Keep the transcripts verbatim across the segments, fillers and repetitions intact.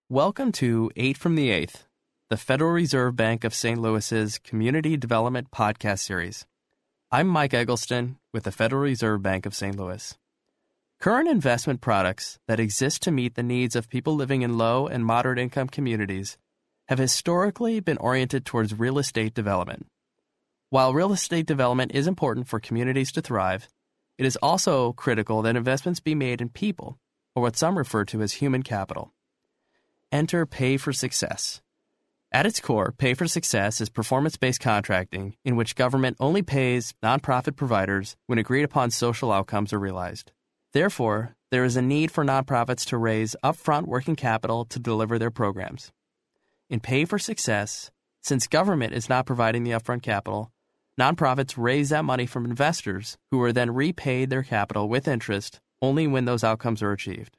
Welcome to Eight from the Eighth, the Federal Reserve Bank of Saint Louis's Community Development Podcast Series. I'm Mike Eggleston with the Federal Reserve Bank of Saint Louis. Current investment products that exist to meet the needs of people living in low and moderate income communities have historically been oriented towards real estate development. While real estate development is important for communities to thrive, it is also critical that investments be made in people, or what some refer to as human capital. Enter Pay for Success. At its core, Pay for Success is performance-based contracting in which government only pays nonprofit providers when agreed-upon social outcomes are realized. Therefore, there is a need for nonprofits to raise upfront working capital to deliver their programs. In Pay for Success, since government is not providing the upfront capital, nonprofits raise that money from investors who are then repaid their capital with interest only when those outcomes are achieved.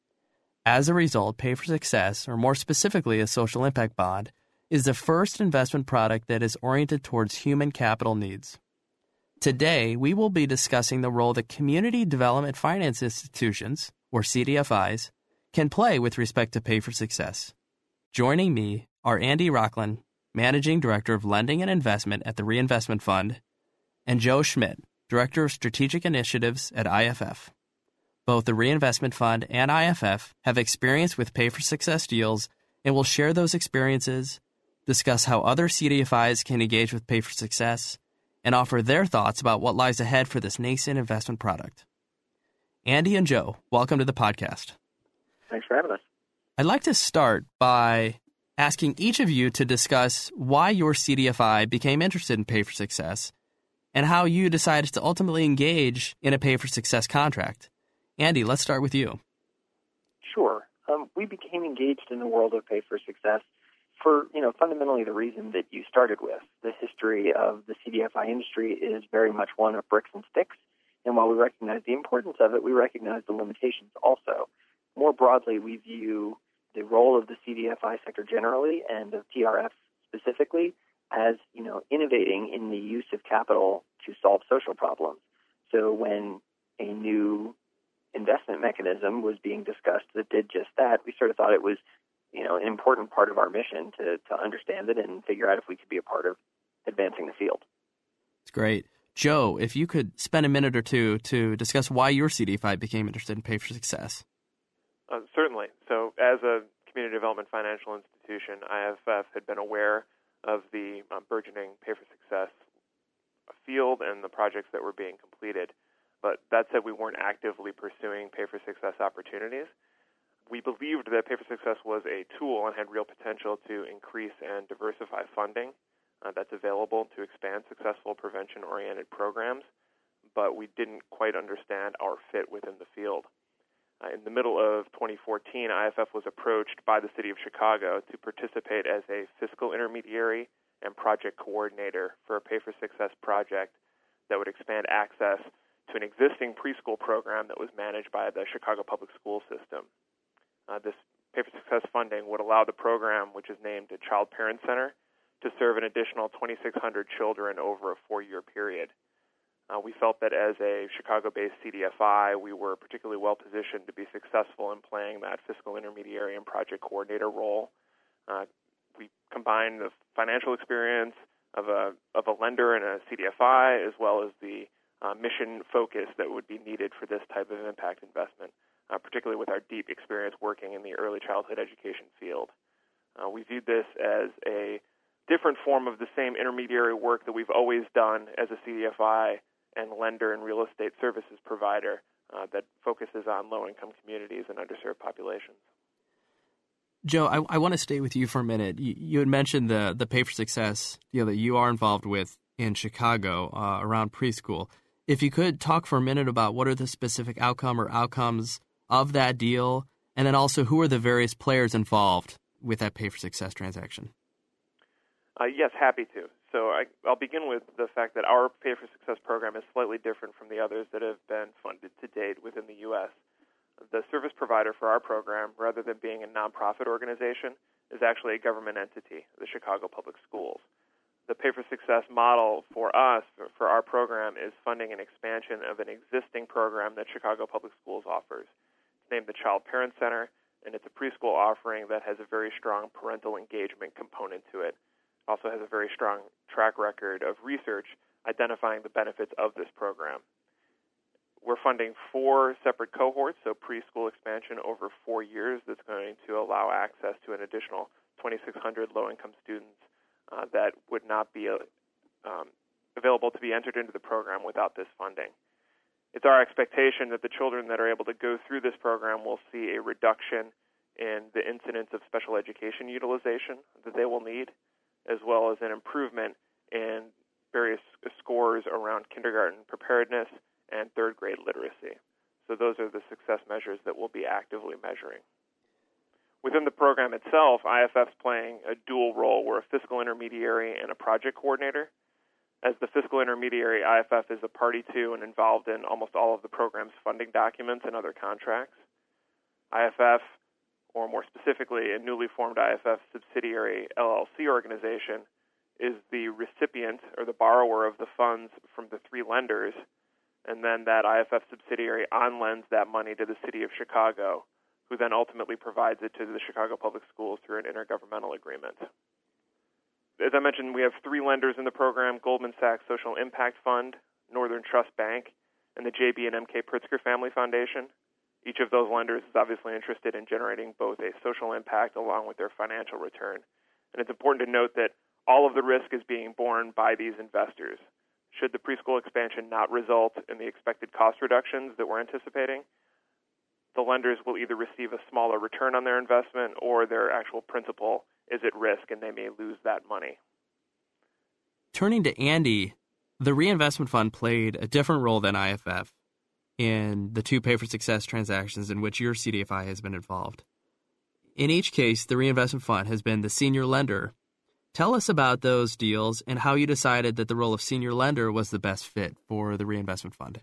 As a result, Pay for Success, or more specifically a social impact bond, is the first investment product that is oriented towards human capital needs. Today, we will be discussing the role that community development finance institutions, or C D F Is, can play with respect to Pay for Success. Joining me are Andy Rocklin, Managing Director of Lending and Investment at the Reinvestment Fund, and Joe Schmidt, Director of Strategic Initiatives at I F F. Both the Reinvestment Fund and I F F have experience with Pay for Success deals and will share those experiences, discuss how other C D F Is can engage with Pay for Success, and offer their thoughts about what lies ahead for this nascent investment product. Andy and Joe, welcome to the podcast. Thanks for having us. I'd like to start by asking each of you to discuss why your C D F I became interested in Pay for Success and how you decided to ultimately engage in a Pay for Success contract. Andy, let's start with you. Sure. Um, we became engaged in the world of Pay for Success for, you know, fundamentally the reason that you started with. The history of the C D F I industry is very much one of bricks and sticks, and while we recognize the importance of it, we recognize the limitations also. More broadly, we view the role of the C D F I sector generally and of T R F specifically as, you know, innovating in the use of capital to solve social problems. So when a new investment mechanism was being discussed that did just that, we sort of thought it was, you know, an important part of our mission to, to understand it and figure out if we could be a part of advancing the field. It's great. Joe, if you could spend a minute or two to discuss why your C D F I became interested in Pay for Success. Uh, certainly. So as a community development financial institution, I F F had been aware of the uh, burgeoning Pay for Success field and the projects that were being completed. But that said, we weren't actively pursuing Pay for Success opportunities. We believed that Pay for Success was a tool and had real potential to increase and diversify funding uh, that's available to expand successful prevention-oriented programs, but we didn't quite understand our fit within the field. Uh, in the middle of twenty fourteen, I F F was approached by the City of Chicago to participate as a fiscal intermediary and project coordinator for a Pay for Success project that would expand access to an existing preschool program that was managed by the Chicago Public School System. Uh, this Pay for Success funding would allow the program, which is named the Child Parent Center, to serve an additional twenty-six hundred children over a four-year period. Uh, we felt that as a Chicago-based C D F I, we were particularly well-positioned to be successful in playing that fiscal intermediary and project coordinator role. Uh, we combined the financial experience of a, of a lender and a C D F I, as well as the Uh, mission focus that would be needed for this type of impact investment, uh, particularly with our deep experience working in the early childhood education field. Uh, we viewed this as a different form of the same intermediary work that we've always done as a C D F I and lender and real estate services provider uh, that focuses on low-income communities and underserved populations. Joe, I, I want to stay with you for a minute. You, you had mentioned the, the Pay for Success deal that you are involved with in Chicago uh, around preschool. If you could talk for a minute about what are the specific outcome or outcomes of that deal, and then also who are the various players involved with that Pay for Success transaction? Uh, yes, happy to. So I, I'll begin with the fact that our Pay for Success program is slightly different from the others that have been funded to date within the U S. The service provider for our program, rather than being a nonprofit organization, is actually a government entity, the Chicago Public Schools. The Pay for Success model for us, for our program, is funding an expansion of an existing program that Chicago Public Schools offers. It's named the Child Parent Center. and it's a preschool offering that has a very strong parental engagement component to it. It also has a very strong track record of research identifying the benefits of this program. We're funding four separate cohorts, so preschool expansion over four years that's going to allow access to an additional twenty-six hundred low-income students uh, that would not be uh, um, available to be entered into the program without this funding. It's our expectation that the children that are able to go through this program will see a reduction in the incidence of special education utilization that they will need, as well as an improvement in various scores around kindergarten preparedness and third grade literacy. So those are the success measures that we'll be actively measuring. Within the program itself, I F F's playing a dual role. We're a fiscal intermediary and a project coordinator. As the fiscal intermediary, I F F is a party to and involved in almost all of the program's funding documents and other contracts. I F F, or more specifically, a newly formed I F F subsidiary L L C organization, is the recipient or the borrower of the funds from the three lenders, and then that I F F subsidiary on-lends that money to the city of Chicago, who then ultimately provides it to the Chicago Public Schools through an intergovernmental agreement. As I mentioned, we have three lenders in the program: Goldman Sachs Social Impact Fund, Northern Trust Bank, and the J B and M K Pritzker Family Foundation. Each of those lenders is obviously interested in generating both a social impact along with their financial return. And it's important to note that all of the risk is being borne by these investors. Should the preschool expansion not result in the expected cost reductions that we're anticipating, the lenders will either receive a smaller return on their investment or their actual principal is at risk and they may lose that money. Turning to Andy, the Reinvestment Fund played a different role than I F F in the two Pay for Success transactions in which your C D F I has been involved. In each case, the Reinvestment Fund has been the senior lender. Tell us about those deals and how you decided that the role of senior lender was the best fit for the Reinvestment Fund.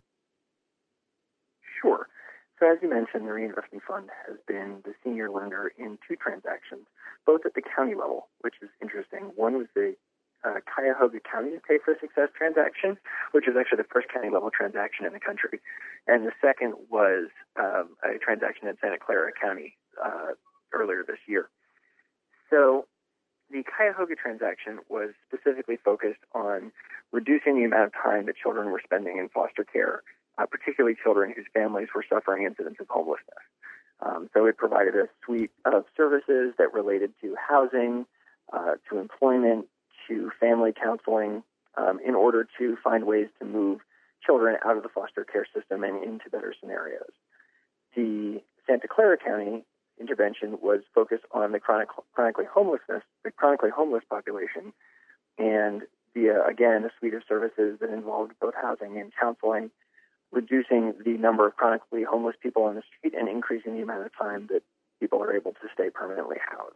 Sure. So as you mentioned, the Reinvestment Fund has been the senior lender in two transactions, both at the county level, which is interesting. One was the uh, Cuyahoga County Pay for Success transaction, which was actually the first county-level transaction in the country. And the second was um, a transaction in Santa Clara County uh, earlier this year. So the Cuyahoga transaction was specifically focused on reducing the amount of time that children were spending in foster care, uh, particularly children whose families were suffering incidents of homelessness. Um, so it provided a suite of services that related to housing, uh, to employment, to family counseling, um, in order to find ways to move children out of the foster care system and into better scenarios. The Santa Clara County intervention was focused on the chronic, chronically homelessness, the chronically homeless population, and via, again, a suite of services that involved both housing and counseling, reducing the number of chronically homeless people on the street and increasing the amount of time that people are able to stay permanently housed.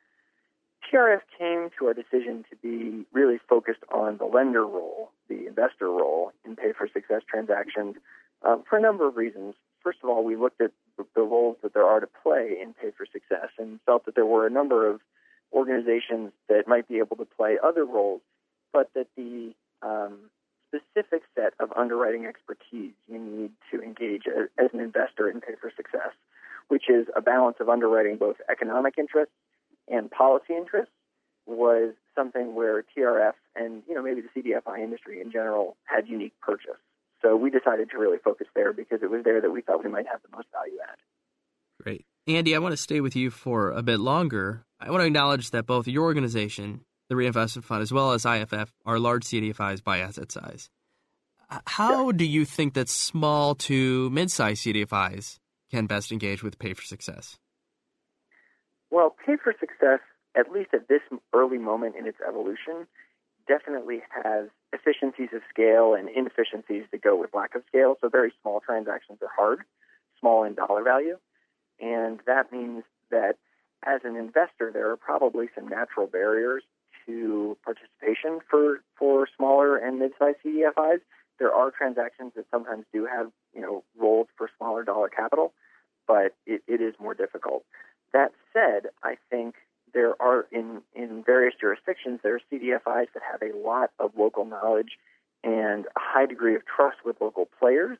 T R F came to our decision to be really focused on the lender role, the investor role in Pay for Success transactions um, for a number of reasons. First of all, we looked at the roles that there are to play in Pay for Success and felt that there were a number of organizations that might be able to play other roles, but that the um, specific set of underwriting expertise you need to engage as, as an investor in Pay for Success, which is a balance of underwriting both economic interests and policy interests, was something where T R F and, you know, maybe the C D F I industry in general had unique purchase. So we decided to really focus there because it was there that we thought we might have the most value add. Great. Andy, I want to stay with you for a bit longer. I want to acknowledge that both your organization, the Reinvestment Fund, as well as I F F, are large C D F Is by asset size. How do you think that small to mid-sized C D F Is can best engage with Pay for Success? Well, Pay for Success, at least at this early moment in its evolution, definitely has efficiencies of scale and inefficiencies that go with lack of scale. So very small transactions are hard, small in dollar value. And that means that as an investor, there are probably some natural barriers to participation for, for smaller and mid-sized C D F Is. There are transactions that sometimes do have, you know, roles for smaller dollar capital, but it, it is more difficult. That said, I think there are, in, in various jurisdictions, there are C D F Is that have a lot of local knowledge and a high degree of trust with local players,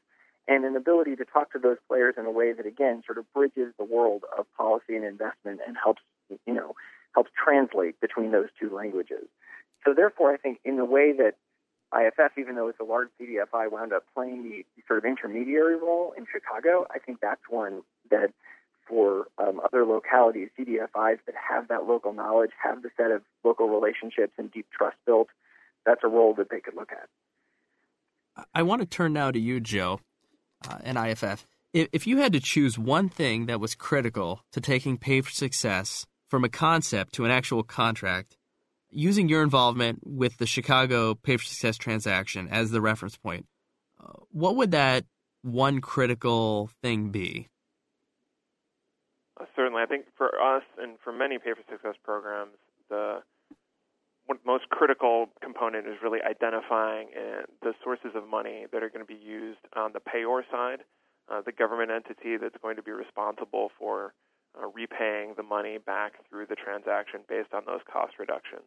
and an ability to talk to those players in a way that, again, sort of bridges the world of policy and investment and helps, you know, helps translate between those two languages. So therefore, I think in the way that I F F, even though it's a large C D F I, wound up playing the sort of intermediary role in Chicago, I think that's one that for um, other localities, C D F Is that have that local knowledge, have the set of local relationships and deep trust built, that's a role that they could look at. I want to turn now to you, Joe, uh, and I F F. If, if you had to choose one thing that was critical to taking Pay for Success from a concept to an actual contract, using your involvement with the Chicago Pay for Success transaction as the reference point, uh, what would that one critical thing be? Uh, certainly. I think for us and for many Pay for Success programs, the one most critical component is really identifying uh, the sources of money that are going to be used on the payor side, uh, the government entity that's going to be responsible for Uh, repaying the money back through the transaction based on those cost reductions.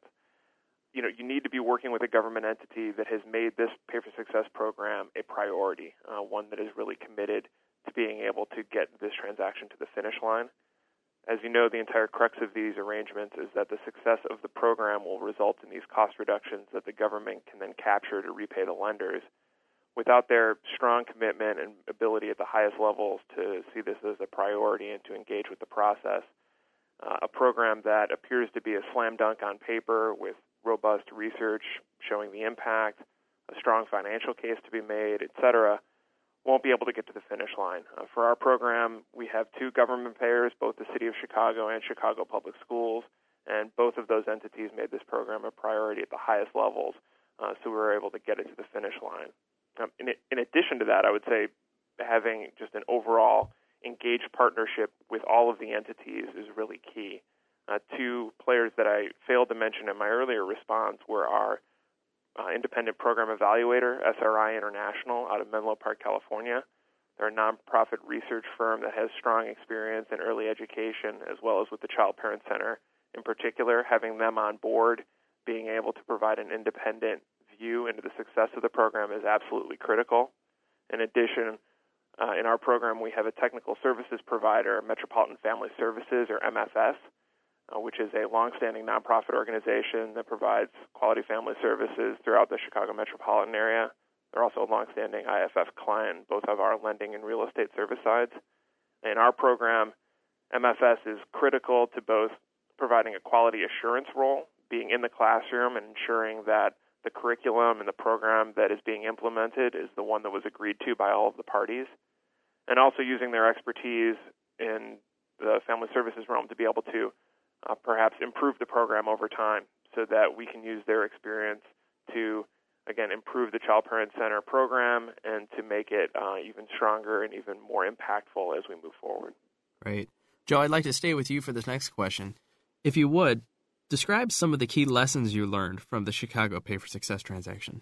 You know, you need to be working with a government entity that has made this Pay for Success program a priority, uh, one that is really committed to being able to get this transaction to the finish line. As you know, the entire crux of these arrangements is that the success of the program will result in these cost reductions that the government can then capture to repay the lenders. Without their strong commitment and ability at the highest levels to see this as a priority and to engage with the process, uh, a program that appears to be a slam dunk on paper with robust research showing the impact, a strong financial case to be made, et cetera, won't be able to get to the finish line. Uh, for our program, we have two government payers, both the City of Chicago and Chicago Public Schools, and both of those entities made this program a priority at the highest levels, uh, so we were able to get it to the finish line. Um, in, in addition to that, I would say having just an overall engaged partnership with all of the entities is really key. Uh, two players that I failed to mention in my earlier response were our uh, independent program evaluator, S R I International, out of Menlo Park, California. They're a nonprofit research firm that has strong experience in early education, as well as with the Child Parent Center in particular. Having them on board, being able to provide an independent view into the success of the program is absolutely critical. In addition, uh, in our program, we have a technical services provider, Metropolitan Family Services, or M F S, uh, which is a longstanding nonprofit organization that provides quality family services throughout the Chicago metropolitan area. They're also a longstanding I F F client, both of our lending and real estate service sides. In our program, M F S is critical to both providing a quality assurance role, being in the classroom and ensuring that the curriculum and the program that is being implemented is the one that was agreed to by all of the parties, and also using their expertise in the family services realm to be able to uh, perhaps improve the program over time so that we can use their experience to, again, improve the Child Parent Center program and to make it uh, even stronger and even more impactful as we move forward. Right. Joe, I'd like to stay with you for this next question. If you would, describe some of the key lessons you learned from the Chicago Pay for Success transaction.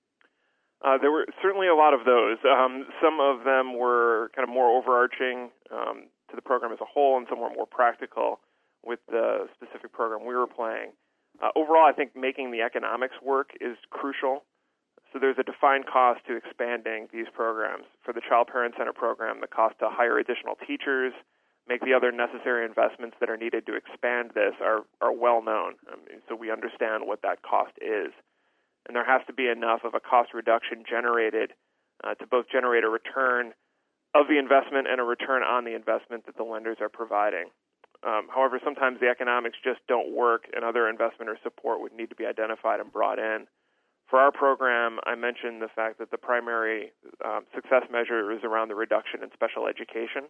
Uh, there were certainly a lot of those. Um, some of them were kind of more overarching um, to the program as a whole, and some were more practical with the specific program we were playing. Uh, overall, I think making the economics work is crucial. So there's a defined cost to expanding these programs. For the Child Parent Center program, the cost to hire additional teachers, make the other necessary investments that are needed to expand this are, are well known. I mean, so we understand what that cost is. And there has to be enough of a cost reduction generated uh, to both generate a return of the investment and a return on the investment that the lenders are providing. Um, however, sometimes the economics just don't work, and other investment or support would need to be identified and brought in. For our program, I mentioned the fact that the primary um, success measure is around the reduction in special education.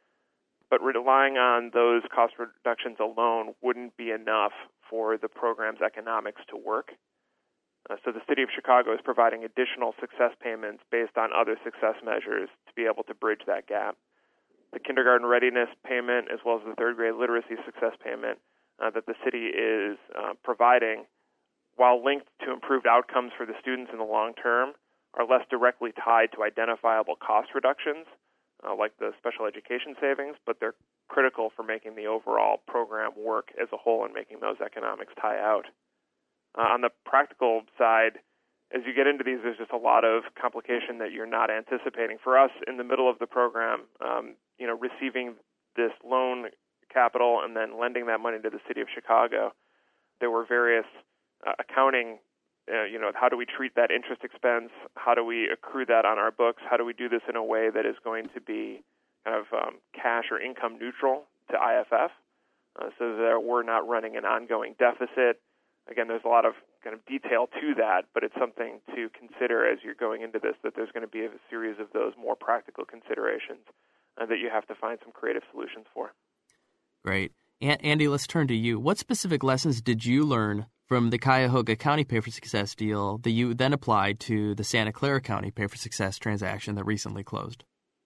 But relying on those cost reductions alone wouldn't be enough for the program's economics to work. Uh, so the City of Chicago is providing additional success payments based on other success measures to be able to bridge that gap. The kindergarten readiness payment, as well as the third grade literacy success payment uh, that the city is uh, providing, while linked to improved outcomes for the students in the long term, are less directly tied to identifiable cost reductions, Uh, like the special education savings, but they're critical for making the overall program work as a whole and making those economics tie out. Uh, on the practical side, as you get into these, there's just a lot of complication that you're not anticipating. For us, in the middle of the program, um, you know, receiving this loan capital and then lending that money to the city of Chicago, there were various uh, accounting, uh, you know, how do we treat that interest expense? How do we accrue that on our books? How do we do this in a way that is going to be kind of um, cash or income neutral to I F F uh, so that we're not running an ongoing deficit? Again, there's a lot of kind of detail to that, but it's something to consider as you're going into this, that there's going to be a series of those more practical considerations uh, that you have to find some creative solutions for. Great. A- Andy, let's turn to you. What specific lessons did you learn from the Cuyahoga County Pay for Success deal that you then applied to the Santa Clara County Pay for Success transaction that recently closed?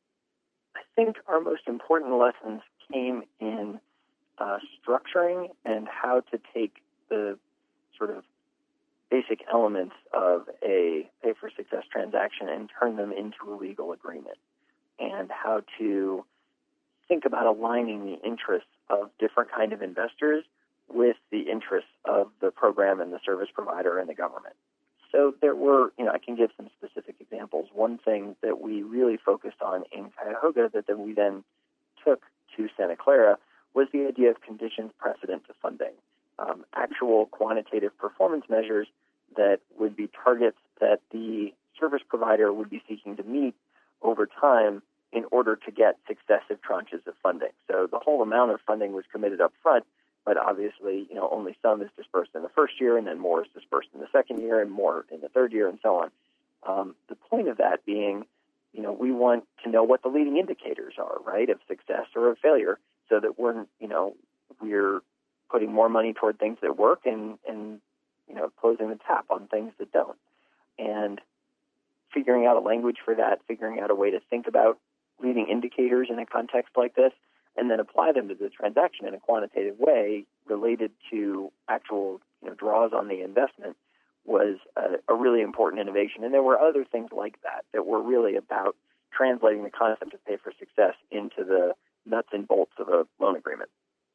I think our most important lessons came in uh, structuring and how to take the sort of basic elements of a Pay for Success transaction and turn them into a legal agreement, and how to think about aligning the interests of different kind of investors with the interests of the program and the service provider and the government. So there were, you know, I can give some specific examples. One thing that we really focused on in Cuyahoga that then we then took to Santa Clara was the idea of conditions precedent to funding, um, actual quantitative performance measures that would be targets that the service provider would be seeking to meet over time in order to get successive tranches of funding. So the whole amount of funding was committed up front, but obviously, you know, only some is dispersed in the first year, and then more is dispersed in the second year, and more in the third year, and so on. Um, the point of that being, you know, we want to know what the leading indicators are, right, of success or of failure, so that we're, you know, we're putting more money toward things that work and, and you know, closing the tap on things that don't. And figuring out a language for that, figuring out a way to think about leading indicators in a context like this, and then apply them to the transaction in a quantitative way related to actual, you know, draws on the investment was a, a really important innovation. And there were other things like that that were really about translating the concept of Pay for Success into the nuts and bolts of a loan agreement.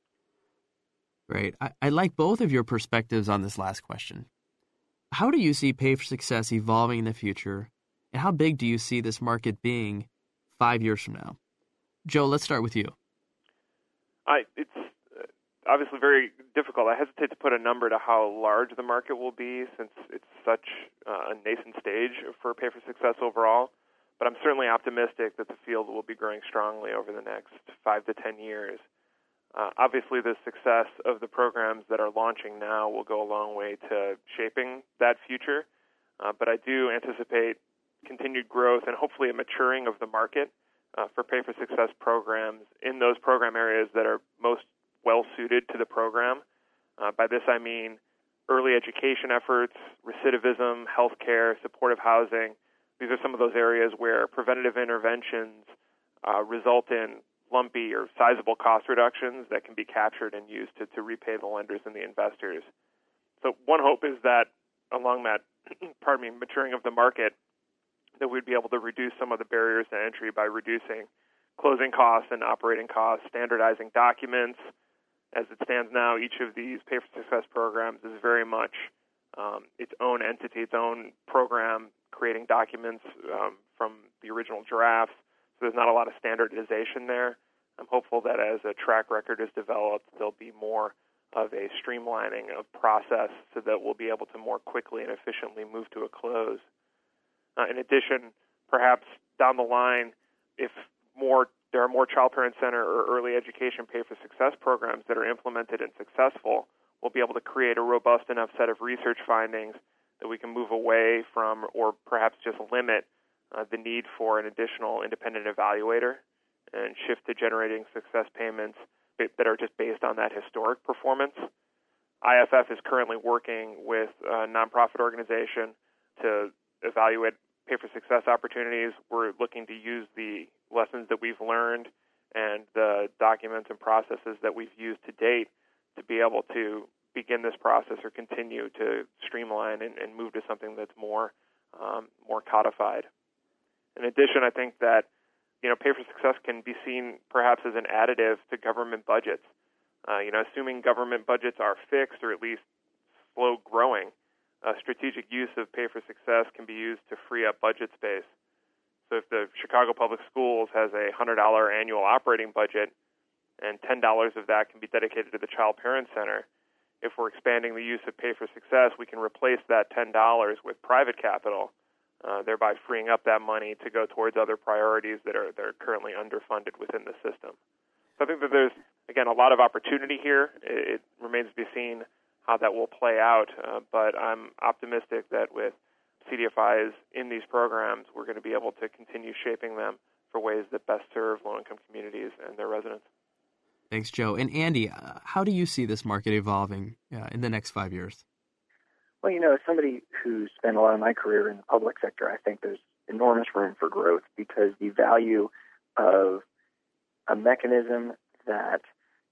Great. I, I like both of your perspectives on this last question. How do you see Pay for Success evolving in the future, and how big do you see this market being five years from now? Joe, let's start with you. I, it's obviously very difficult. I hesitate to put a number to how large the market will be since it's such uh, a nascent stage for Pay for Success overall, but I'm certainly optimistic that the field will be growing strongly over the next five to ten years. Uh, obviously, the success of the programs that are launching now will go a long way to shaping that future, uh, but I do anticipate continued growth and hopefully a maturing of the market uh, for Pay for Success programs in those program areas that are most well-suited to the program. Uh, by this I mean early education efforts, recidivism, healthcare, supportive housing. These are some of those areas where preventative interventions uh, result in lumpy or sizable cost reductions that can be captured and used to, to repay the lenders and the investors. So one hope is that along that, pardon me, maturing of the market, that we'd be able to reduce some of the barriers to entry by reducing closing costs and operating costs, standardizing documents. As it stands now, each of these Pay for Success programs is very much um, its own entity, its own program, creating documents um, from the original drafts. So there's not a lot of standardization there. I'm hopeful that as a track record is developed, there'll be more of a streamlining of process so that we'll be able to more quickly and efficiently move to a close. Uh, in addition, perhaps down the line, if more there are more child parent center or early education Pay for Success programs that are implemented and successful, we'll be able to create a robust enough set of research findings that we can move away from or perhaps just limit uh, the need for an additional independent evaluator and shift to generating success payments that are just based on that historic performance. I F F is currently working with a nonprofit organization to evaluate Pay for Success opportunities. We're looking to use the lessons that we've learned and the documents and processes that we've used to date to be able to begin this process or continue to streamline and, and move to something that's more um, more codified. In addition, I think that you know Pay for Success can be seen perhaps as an additive to government budgets. Uh, you know, assuming government budgets are fixed or at least slow growing, a strategic use of Pay for Success can be used to free up budget space. So if the Chicago Public Schools has a one hundred dollars annual operating budget and ten dollars of that can be dedicated to the Child Parent Center, if we're expanding the use of Pay for Success, we can replace that ten dollars with private capital, uh, thereby freeing up that money to go towards other priorities that are, that are currently underfunded within the system. So I think that there's, again, a lot of opportunity here. It, it remains to be seen how that will play out, uh, but I'm optimistic that with C D F Is in these programs, we're going to be able to continue shaping them for ways that best serve low-income communities and their residents. Thanks, Joe. And Andy, uh, how do you see this market evolving uh, in the next five years? Well, you know, as somebody who spent a lot of my career in the public sector, I think there's enormous room for growth because the value of a mechanism that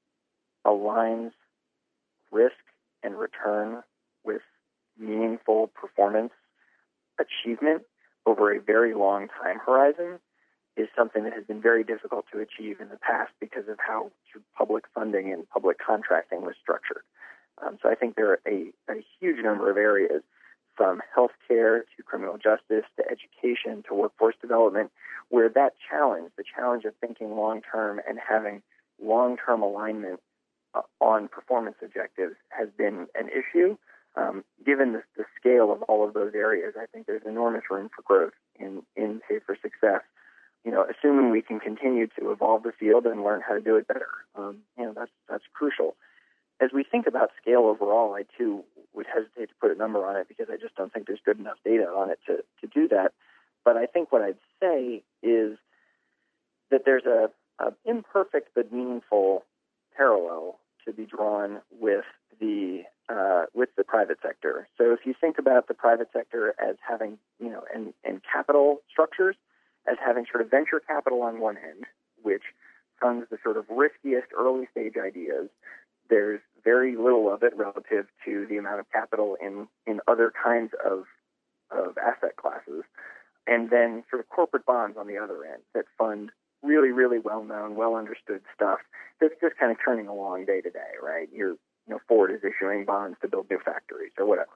aligns risk and return with meaningful performance achievement over a very long time horizon is something that has been very difficult to achieve in the past because of how public funding and public contracting was structured. Um, so I think there are a, a huge number of areas, from healthcare to criminal justice to education to workforce development, where that challenge, the challenge of thinking long-term and having long-term alignment uh, on performance objectives has been an issue. Um, given the, the scale of all of those areas, I think there's enormous room for growth in, in Pay for Success. You know, assuming we can continue to evolve the field and learn how to do it better. Um, you know, that's that's crucial. As we think about scale overall, I too would hesitate to put a number on it because I just don't think there's good enough data on it to, to do that. But I think what I'd say is that there's a, a imperfect but meaningful parallel to be drawn with the uh, with the private sector. So if you think about the private sector as having, you know, and, and capital structures, as having sort of venture capital on one end, which funds the sort of riskiest early stage ideas. There's very little of it relative to the amount of capital in, in other kinds of of asset classes. And then sort of corporate bonds on the other end that fund really, really well-known, well-understood stuff that's just kind of turning along day to day, right? You're, you know, Ford is issuing bonds to build new factories or whatever.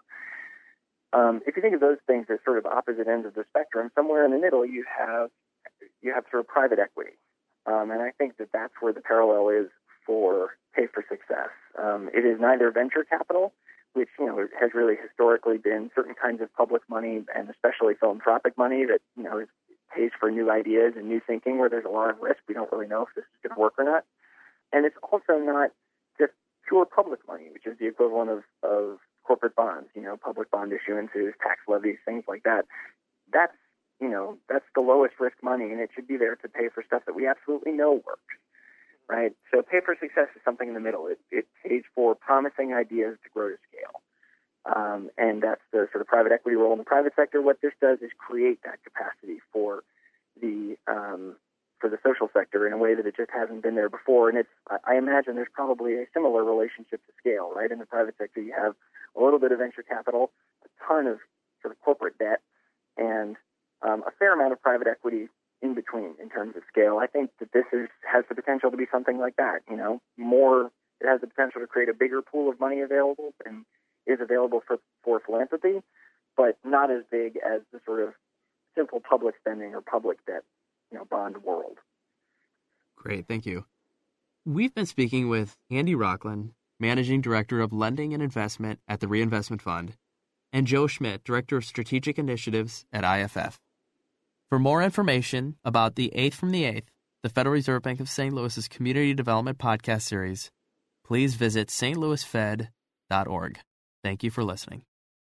Um, if you think of those things as sort of opposite ends of the spectrum, somewhere in the middle you have you have sort of private equity, um, and I think that that's where the parallel is for Pay for Success. Um, it is neither venture capital, which you know has really historically been certain kinds of public money, and especially philanthropic money that you know is, pays for new ideas and new thinking, where there's a lot of risk. We don't really know if this is going to work or not, and it's also not just pure public money, which is the equivalent of, of corporate bonds, you know, public bond issuances, tax levies, things like that. That's, you know, that's the lowest risk money, and it should be there to pay for stuff that we absolutely know works, right? So Pay for Success is something in the middle. It, it pays for promising ideas to grow to scale. Um, and that's the sort of private equity role in the private sector. What this does is create that capacity for the um, for the social sector in a way that it just hasn't been there before. And it's, I imagine there's probably a similar relationship to scale, right? In the private sector, you have a little bit of venture capital, a ton of sort of corporate debt, and um, a fair amount of private equity in between in terms of scale. I think that this is, has the potential to be something like that. You know, more, it has the potential to create a bigger pool of money available and is available for, for philanthropy, but not as big as the sort of simple public spending or public debt, you know, bond world. Great, thank you. We've been speaking with Andy Rocklin, Managing Director of Lending and Investment at the Reinvestment Fund, and Joe Schmidt, Director of Strategic Initiatives at I F F. For more information about the Eighth from the Eighth, the Federal Reserve Bank of Saint Louis's Community Development Podcast Series, please visit s t louis fed dot org. Thank you for listening.